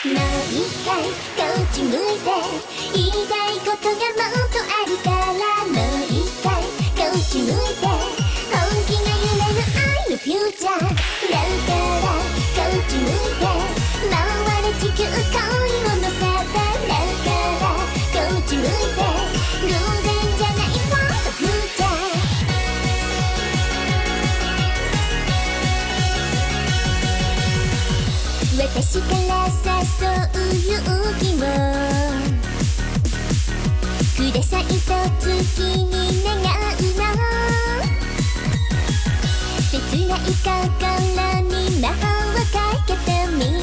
もう一回こっち向いて、言いたいことがもっとあるから、もう一回こっち向いて、本気が揺れる愛のフューチャーだからこっち向いて、回れ地球恋を乗せて、だからこっち向いて、偶然じゃないフォーフューチャー。私から誘う勇気をくださいと月に願うの、切ない心に魔法をかけてみ